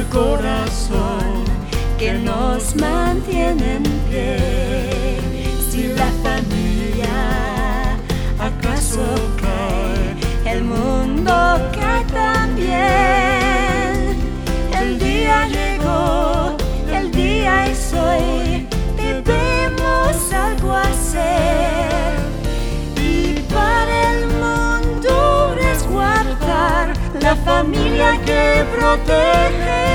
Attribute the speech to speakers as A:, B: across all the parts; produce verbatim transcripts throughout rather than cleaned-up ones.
A: corazón que nos mantiene en pie. Si la familia acaso cae, el mundo cae también. El día llegó, el día es hoy, debemos algo hacer. Y para el mundo resguardar la familia que protege.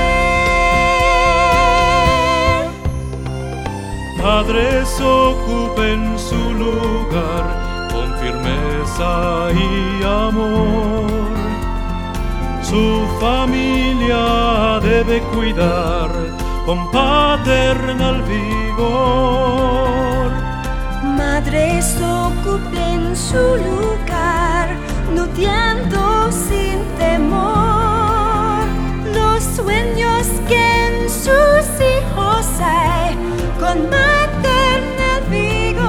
B: Padres ocupen su lugar con firmeza y amor. Su familia debe cuidar con paternal vigor.
A: Madres ocupen su lugar, luchando sin temor. Los sueños que en sus hijos hay, con maternal vigor.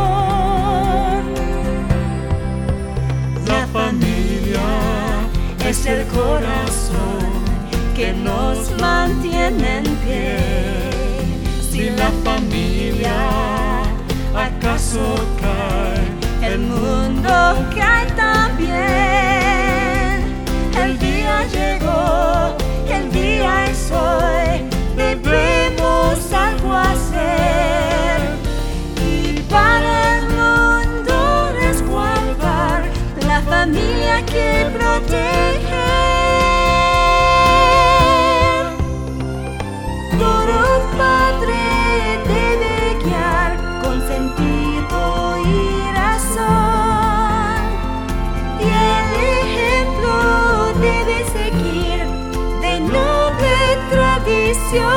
A: La familia es el corazón que nos mantiene en pie. Si la familia acaso cae, el mundo cae también. El día llegó, el día es hoy, debemos algo hacer. Y para el mundo resguardar la familia que protege. Todo padre debe guiar con sentido y razón, y el ejemplo debe seguir de noble tradición.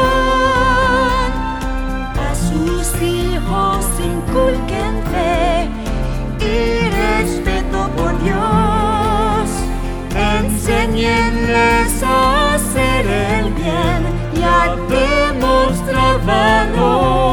A: A sus hijos inculquen fe y respeto por Dios. Enséñenles a hacer el bien y a demostrar valor.